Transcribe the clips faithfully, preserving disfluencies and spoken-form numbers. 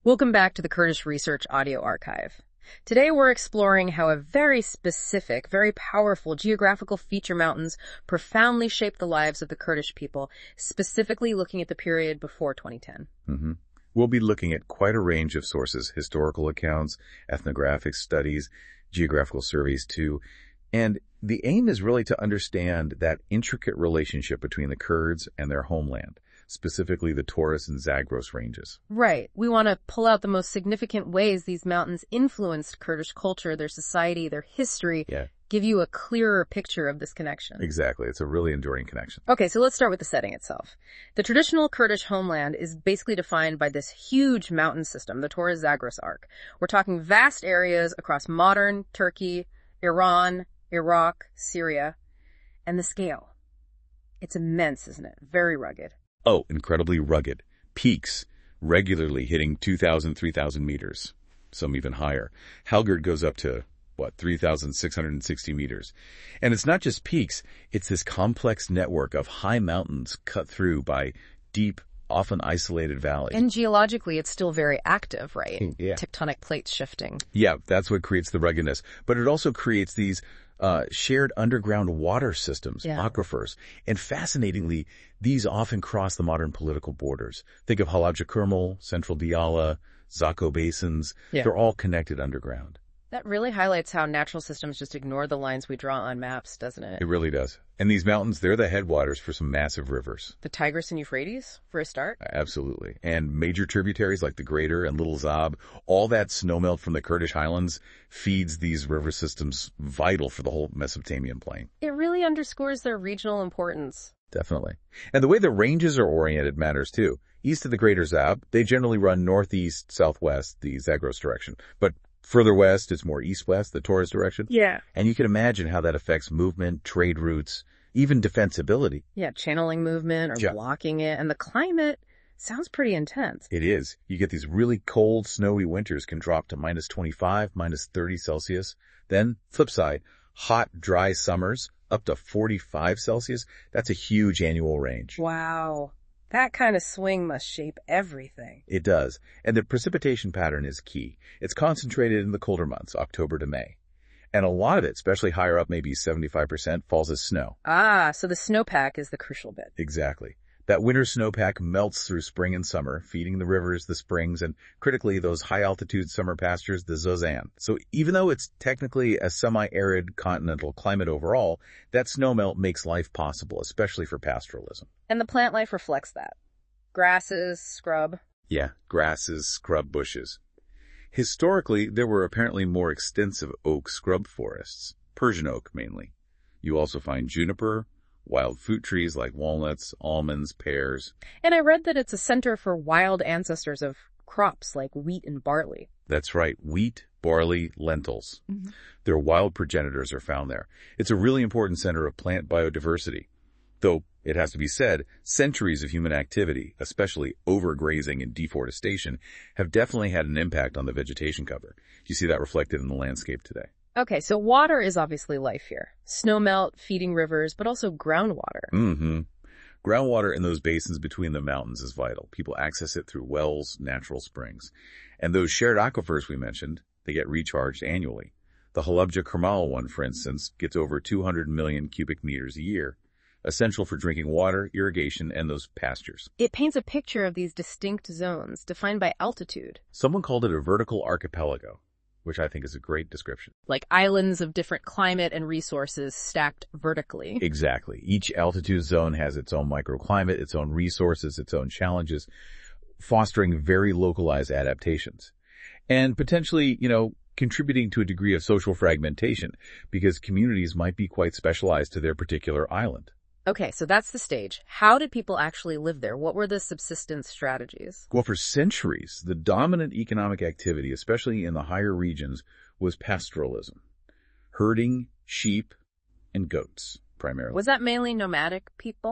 Welcome back to the Kurdish Research Audio Archive. Today we're exploring how a very specific, very powerful geographical feature mountains profoundly shaped the lives of the Kurdish people, specifically looking at the period before twenty ten. Mm-hmm. We'll be looking at quite a range of sources, historical accounts, ethnographic studies, geographical surveys too. And the aim is really to understand that intricate relationship between the Kurds and their homeland, specifically the Taurus and Zagros ranges. Right. We want to pull out the most significant ways these mountains influenced Kurdish culture, their society, their history, Yeah, give you a clearer picture of this connection. exactly. It's a really enduring connection. Okay, so let's start with the setting itself. The traditional Kurdish homeland is basically defined by this huge mountain system, the Taurus-Zagros Arc. We're talking vast areas across modern Turkey, Iran, Iraq, Syria, and the scale. It's immense, isn't it? Very rugged. Oh, incredibly rugged. Peaks regularly hitting two thousand, three thousand meters, some even higher. Helgard goes up to, what, three thousand six hundred sixty meters. And it's not just peaks, it's this complex network of high mountains cut through by deep, often isolated valleys. And geologically, it's still very active, right? Yeah. Tectonic plates shifting. Yeah, that's what creates the ruggedness. But it also creates these uh, shared underground water systems, Yeah. aquifers. And fascinatingly, these often cross the modern political borders. Think of Halabja Kermel, Central Diyala, Zako basins. Yeah. They're all connected underground. That really highlights how natural systems just ignore the lines we draw on maps, doesn't it? It really does. And these mountains, they're the headwaters for some massive rivers. The Tigris and Euphrates, for a start? Absolutely. And major tributaries like the Greater and Little Zab, all that snowmelt from the Kurdish highlands feeds these river systems, vital for the whole Mesopotamian plain. It really underscores their regional importance. Definitely. And the way the ranges are oriented matters too. East of the Greater Zab, they generally run northeast, southwest, the Zagros direction. But further west, it's more east-west, the Taurus direction. Yeah. And you can imagine how that affects movement, trade routes, even defensibility. Yeah, channeling movement or Yeah. blocking it. And the climate sounds pretty intense. It is. You get these really cold, snowy winters can drop to minus twenty-five, minus thirty Celsius. Then, flip side, hot, dry summers up to forty-five Celsius. That's a huge annual range. Wow. That kind of swing must shape everything. It does. And the precipitation pattern is key. It's concentrated in the colder months, October to May. And a lot of it, especially higher up, maybe seventy-five percent, falls as snow. Ah, so the snowpack is the crucial bit. Exactly. That winter snowpack melts through spring and summer, feeding the rivers, the springs, and critically those high-altitude summer pastures, the Zozan. So even though it's technically a semi-arid continental climate overall, that snowmelt makes life possible, especially for pastoralism. And the plant life reflects that. Grasses, scrub. Yeah, grasses, scrub bushes. Historically, there were apparently more extensive oak scrub forests, Persian oak mainly. You also find juniper, wild fruit trees like walnuts, almonds, pears. And I read that it's a center for wild ancestors of crops like wheat and barley. That's right, wheat, barley, lentils. Mm-hmm. Their wild progenitors are found there. It's a really important center of plant biodiversity. Though, it has to be said, centuries of human activity, especially overgrazing and deforestation, have definitely had an impact on the vegetation cover. You see that reflected in the landscape today. Okay, so water is obviously life here. Snowmelt, feeding rivers, but also groundwater. Mm-hmm. Groundwater in those basins between the mountains is vital. People access it through wells, natural springs. And those shared aquifers we mentioned, they get recharged annually. The Halabja Kermel one, for instance, gets over two hundred million cubic meters a year, essential for drinking water, irrigation, and those pastures. It paints a picture of these distinct zones defined by altitude. Someone called it a vertical archipelago, which I think is a great description. Like islands of different climate and resources stacked vertically. Exactly. Each altitude zone has its own microclimate, its own resources, its own challenges, fostering very localized adaptations. And potentially, you know, contributing to a degree of social fragmentation, because communities might be quite specialized to their particular island. Okay, so that's the stage. How did people actually live there? What were the subsistence strategies? Well, for centuries, the dominant economic activity, especially in the higher regions, was pastoralism. Herding, sheep, and goats, primarily. Was that mainly nomadic people?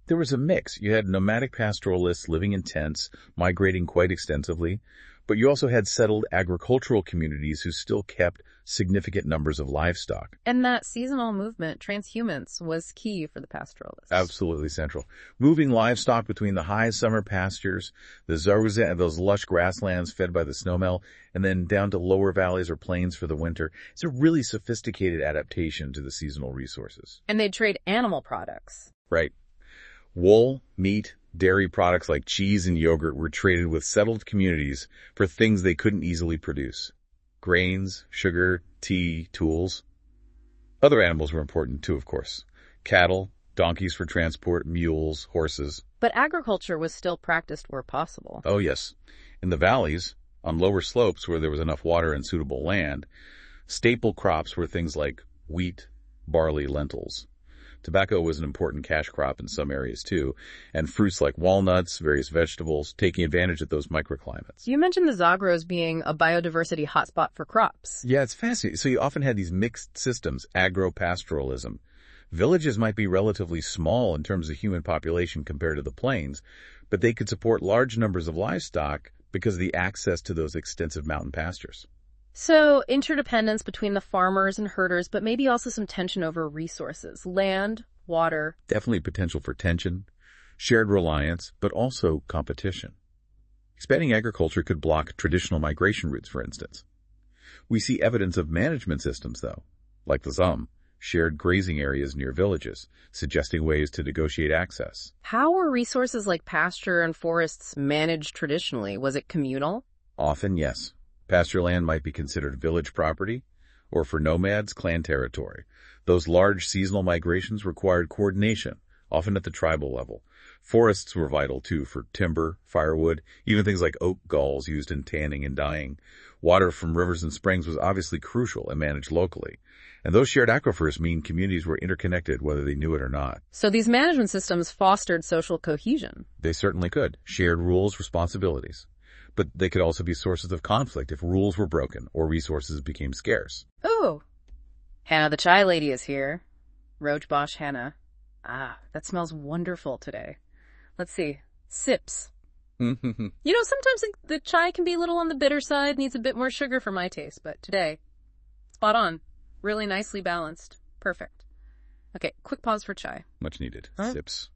There was a mix. You had nomadic pastoralists living in tents, migrating quite extensively, but you also had settled agricultural communities who still kept significant numbers of livestock. And that seasonal movement, transhumance, was key for the pastoralists. Absolutely central. Moving livestock between the high summer pastures, the zaruza, those lush grasslands fed by the snowmelt, and then down to lower valleys or plains for the winter. It's a really sophisticated adaptation to the seasonal resources. And they'd trade animal products. Right. Wool, meat, dairy products like cheese and yogurt were traded with settled communities for things they couldn't easily produce. Grains, sugar, tea, tools. Other animals were important too, of course. Cattle, donkeys for transport, mules, horses. But agriculture was still practiced where possible. Oh, yes. In the valleys, on lower slopes where there was enough water and suitable land, staple crops were things like wheat, barley, lentils. Tobacco was an important cash crop in some areas too, and fruits like walnuts, various vegetables, taking advantage of those microclimates. You mentioned the Zagros being a biodiversity hotspot for crops. Yeah, it's fascinating. So you often had these mixed systems, agro-pastoralism. Villages might be relatively small in terms of human population compared to the plains, but they could support large numbers of livestock because of the access to those extensive mountain pastures. So, interdependence between the farmers and herders, but maybe also some tension over resources, land, water. Definitely potential for tension, shared reliance, but also competition. Expanding agriculture could block traditional migration routes, for instance. We see evidence of management systems, though, like the Zum, shared grazing areas near villages, suggesting ways to negotiate access. How were resources like pasture and forests managed traditionally? Was it communal? Often, yes. Pasture land might be considered village property, or for nomads, clan territory. Those large seasonal migrations required coordination, often at the tribal level. Forests were vital, too, for timber, firewood, even things like oak galls used in tanning and dyeing. Water from rivers and springs was obviously crucial and managed locally. And those shared aquifers mean communities were interconnected whether they knew it or not. So these management systems fostered social cohesion. They certainly could. Shared rules, responsibilities. But they could also be sources of conflict if rules were broken or resources became scarce. Ooh. Hannah the chai lady is here. Rojbosh Hannah. Ah, that smells wonderful today. Let's see. Sips. You know, sometimes the chai can be a little on the bitter side, needs a bit more sugar for my taste, but today, spot on. Really nicely balanced. Perfect. Okay, quick pause for chai. Much needed. Huh? Sips.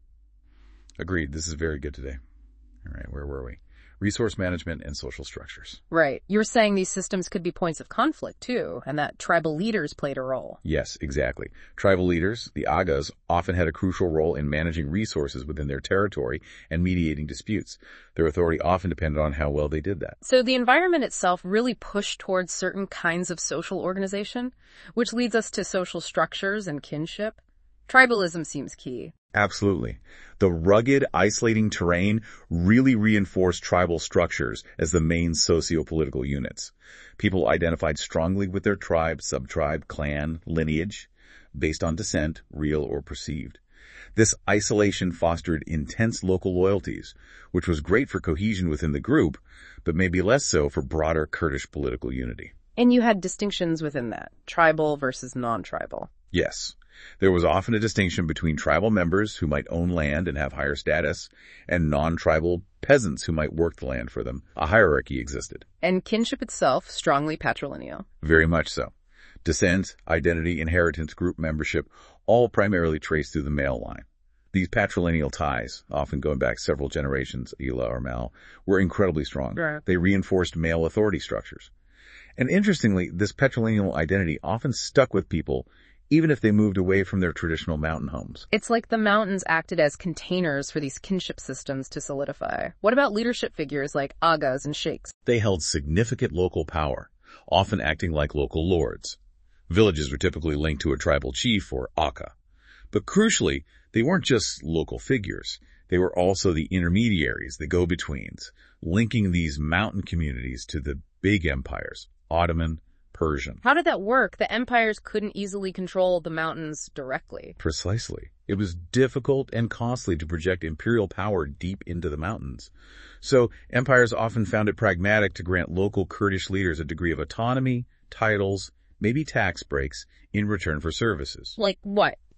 Agreed. This is very good today. All right, where were we? Resource management and social structures. Right. You were saying these systems could be points of conflict, too, and that tribal leaders played a role. Yes, exactly. Tribal leaders, the Agas, often had a crucial role in managing resources within their territory and mediating disputes. Their authority often depended on how well they did that. So the environment itself really pushed towards certain kinds of social organization, which leads us to social structures and kinship. Tribalism seems key. Absolutely. The rugged, isolating terrain really reinforced tribal structures as the main socio-political units. People identified strongly with their tribe, subtribe, clan, lineage, based on descent, real or perceived. This isolation fostered intense local loyalties, which was great for cohesion within the group, but maybe less so for broader Kurdish political unity. And you had distinctions within that, tribal versus non-tribal. Yes. There was often a distinction between tribal members who might own land and have higher status, and non-tribal peasants who might work the land for them. A hierarchy existed. And kinship itself, strongly patrilineal. Very much so. Descent, identity, inheritance, group membership, all primarily traced through the male line. These patrilineal ties, often going back several generations, Ela or Mal, were incredibly strong. Right. They reinforced male authority structures. And interestingly, this patrilineal identity often stuck with people even if they moved away from their traditional mountain homes. It's like the mountains acted as containers for these kinship systems to solidify. What about leadership figures like agas and sheikhs? They held significant local power, often acting like local lords. Villages were typically linked to a tribal chief or aka. But crucially, they weren't just local figures. They were also the intermediaries, the go-betweens, linking these mountain communities to the big empires, Ottoman, Persian. How did that work? The empires couldn't easily control the mountains directly. Precisely. It was difficult and costly to project imperial power deep into the mountains. So empires often found it pragmatic to grant local Kurdish leaders a degree of autonomy, titles, maybe tax breaks, in return for services. Like what?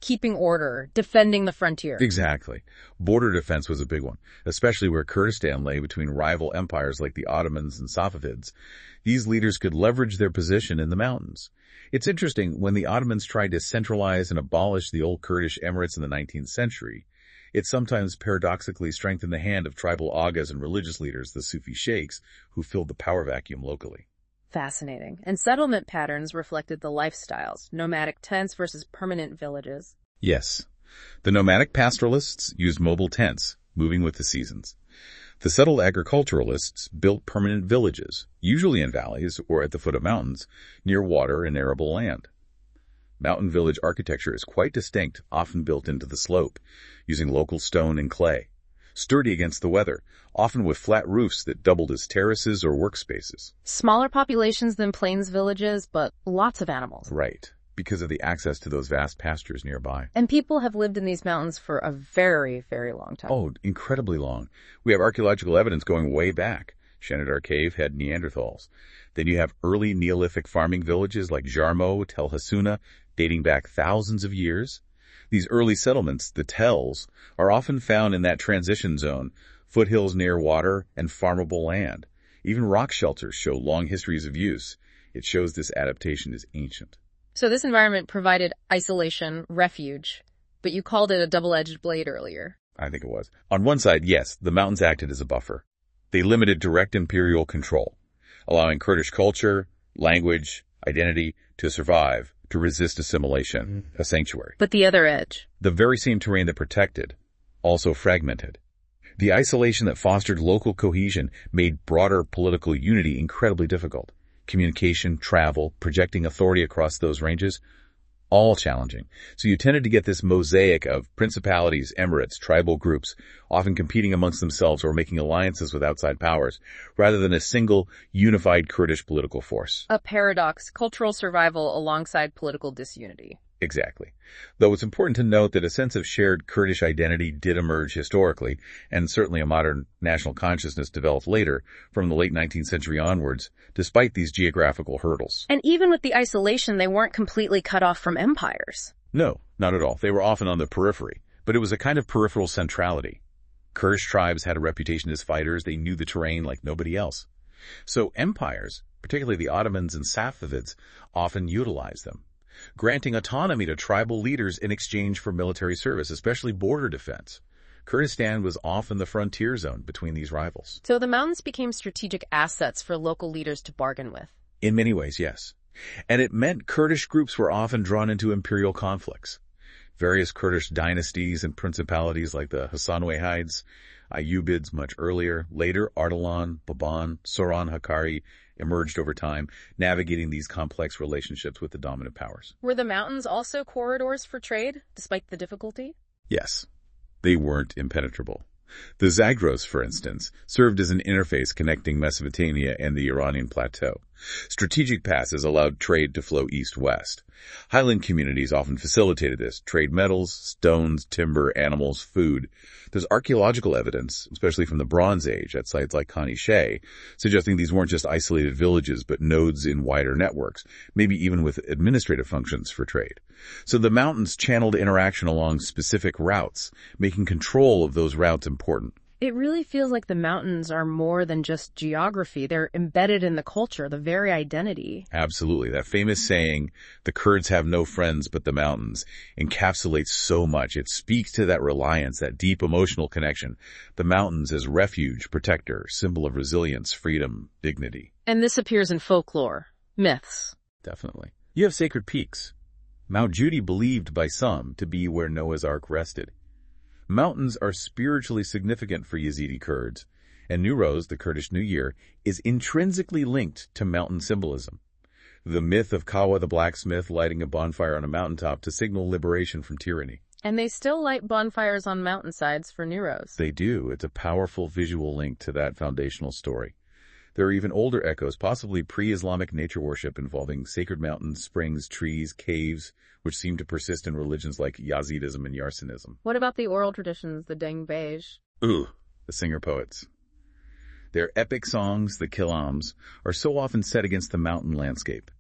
keeping order, defending the frontier. Exactly. Border defense was a big one, especially where Kurdistan lay between rival empires like the Ottomans and Safavids. These leaders could leverage their position in the mountains. It's interesting, when the Ottomans tried to centralize and abolish the old Kurdish emirates in the nineteenth century, it sometimes paradoxically strengthened the hand of tribal agas and religious leaders, the Sufi sheikhs, who filled the power vacuum locally. Fascinating. And settlement patterns reflected the lifestyles, nomadic tents versus permanent villages. Yes. The nomadic pastoralists used mobile tents, moving with the seasons. The settled agriculturalists built permanent villages, usually in valleys or at the foot of mountains, near water and arable land. Mountain village architecture is quite distinct, often built into the slope, using local stone and clay. Sturdy against the weather, often with flat roofs that doubled as terraces or workspaces. Smaller populations than plains villages, but lots of animals. Right, because of the access to those vast pastures nearby. And people have lived in these mountains for a very, very long time. Oh, incredibly long. We have archaeological evidence going way back. Shenadar Cave had Neanderthals. Then you have early Neolithic farming villages like Jarmo, Tel Hassuna, dating back thousands of years. These early settlements, the tells, are often found in that transition zone, foothills near water and farmable land. Even rock shelters show long histories of use. It shows this adaptation is ancient. So this environment provided isolation, refuge, but you called it a double-edged blade earlier. I think it was. On one side, yes, the mountains acted as a buffer. They limited direct imperial control, allowing Kurdish culture, language, identity to survive, to resist assimilation, a sanctuary. But the other edge, the very same terrain that protected, also fragmented. The isolation that fostered local cohesion made broader political unity incredibly difficult. Communication, travel, projecting authority across those ranges, all challenging. So you tended to get this mosaic of principalities, emirates, tribal groups, often competing amongst themselves or making alliances with outside powers, rather than a single, unified Kurdish political force. A paradox, cultural survival alongside political disunity. Exactly. Though it's important to note that a sense of shared Kurdish identity did emerge historically, and certainly a modern national consciousness developed later, from the late nineteenth century onwards, despite these geographical hurdles. And even with the isolation, they weren't completely cut off from empires. No, not at all. They were often on the periphery, but it was a kind of peripheral centrality. Kurdish tribes had a reputation as fighters. They knew the terrain like nobody else. So empires, particularly the Ottomans and Safavids, often utilized them, granting autonomy to tribal leaders in exchange for military service, especially border defense. Kurdistan was often the frontier zone between these rivals. So the mountains became strategic assets for local leaders to bargain with. In many ways, yes. And it meant Kurdish groups were often drawn into imperial conflicts. Various Kurdish dynasties and principalities like the Hassanwayhides, Ayyubids much earlier, later Ardalan, Baban, Soran Hakkari emerged over time, navigating these complex relationships with the dominant powers. Were the mountains also corridors for trade, despite the difficulty? Yes. They weren't impenetrable. The Zagros, for instance, served as an interface connecting Mesopotamia and the Iranian plateau. Strategic passes allowed trade to flow east-west. Highland communities often facilitated this, trade metals, stones, timber, animals, food. There's archaeological evidence, especially from the Bronze Age at sites like Khani Shay, suggesting these weren't just isolated villages, but nodes in wider networks, maybe even with administrative functions for trade. So the mountains channeled interaction along specific routes, making control of those routes important. It really feels like the mountains are more than just geography. They're embedded in the culture, the very identity. Absolutely. That famous saying, the Kurds have no friends but the mountains, encapsulates so much. It speaks to that reliance, that deep emotional connection. The mountains as refuge, protector, symbol of resilience, freedom, dignity. And this appears in folklore, myths. Definitely. You have sacred peaks. Mount Judy believed by some to be where Noah's Ark rested. Mountains are spiritually significant for Yazidi Kurds, and Newroz, the Kurdish New Year, is intrinsically linked to mountain symbolism. The myth of Kawa the blacksmith lighting a bonfire on a mountaintop to signal liberation from tyranny. And they still light bonfires on mountainsides for Newroz. They do. It's a powerful visual link to that foundational story. There are even older echoes, possibly pre-Islamic nature worship involving sacred mountains, springs, trees, caves, which seem to persist in religions like Yazidism and Yarsanism. What about the oral traditions, the Dengbej? Ooh, the singer-poets. Their epic songs, the kilams, are so often set against the mountain landscape.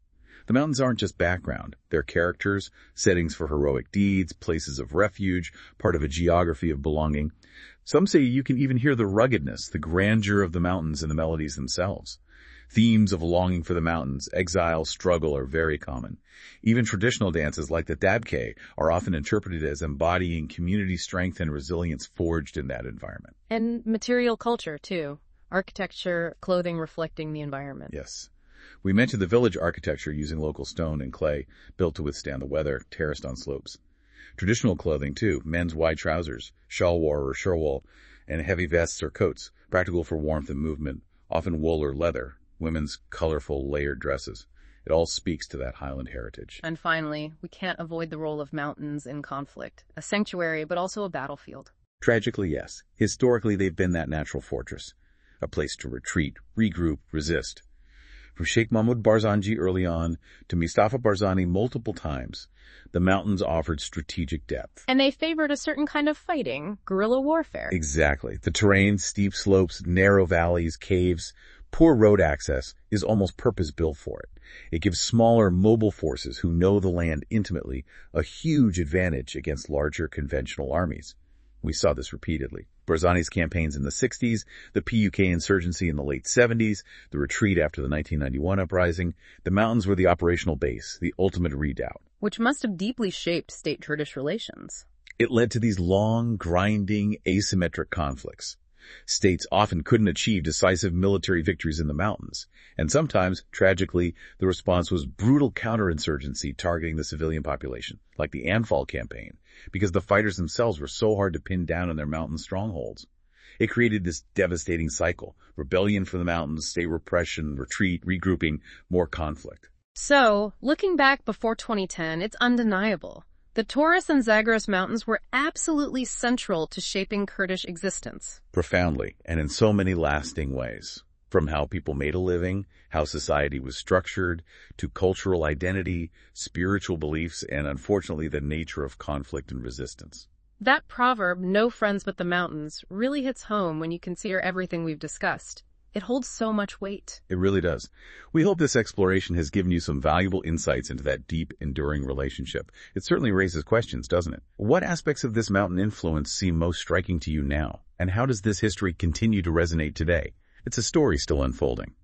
The mountains aren't just background. They're characters, settings for heroic deeds, places of refuge, part of a geography of belonging. Some say you can even hear the ruggedness, the grandeur of the mountains in the melodies themselves. Themes of longing for the mountains, exile, struggle are very common. Even traditional dances like the dabke are often interpreted as embodying community strength and resilience forged in that environment. And material culture, too. Architecture, clothing reflecting the environment. Yes. We mentioned the village architecture using local stone and clay, built to withstand the weather, terraced on slopes. Traditional clothing, too, men's wide trousers, shalwar or sherwal, and heavy vests or coats, practical for warmth and movement, often wool or leather, women's colorful layered dresses. It all speaks to that Highland heritage. And finally, we can't avoid the role of mountains in conflict. A sanctuary, but also a battlefield. Tragically, yes. Historically, they've been that natural fortress. A place to retreat, regroup, resist. From Sheikh Mahmud Barzanji early on to Mustafa Barzani multiple times, the mountains offered strategic depth. And they favored a certain kind of fighting, guerrilla warfare. Exactly. The terrain, steep slopes, narrow valleys, caves, poor road access is almost purpose-built for it. It gives smaller, mobile forces who know the land intimately a huge advantage against larger conventional armies. We saw this repeatedly. Barzani's campaigns in the sixties, the P U K insurgency in the late seventies, the retreat after the nineteen ninety-one uprising. The mountains were the operational base, the ultimate redoubt. Which must have deeply shaped state-Kurdish relations. It led to these long, grinding, asymmetric conflicts. States often couldn't achieve decisive military victories in the mountains, and sometimes, tragically, the response was brutal counterinsurgency targeting the civilian population, like the Anfal campaign, because the fighters themselves were so hard to pin down in their mountain strongholds. It created this devastating cycle: rebellion from the mountains, state repression, retreat, regrouping, more conflict. So, looking back before twenty ten, it's undeniable. The Taurus and Zagros Mountains were absolutely central to shaping Kurdish existence. Profoundly, and in so many lasting ways. From how people made a living, how society was structured, to cultural identity, spiritual beliefs, and unfortunately the nature of conflict and resistance. That proverb, "no friends but the mountains," really hits home when you consider everything we've discussed. It holds so much weight. It really does. We hope this exploration has given you some valuable insights into that deep, enduring relationship. It certainly raises questions, doesn't it? What aspects of this mountain influence seem most striking to you now? And how does this history continue to resonate today? It's a story still unfolding.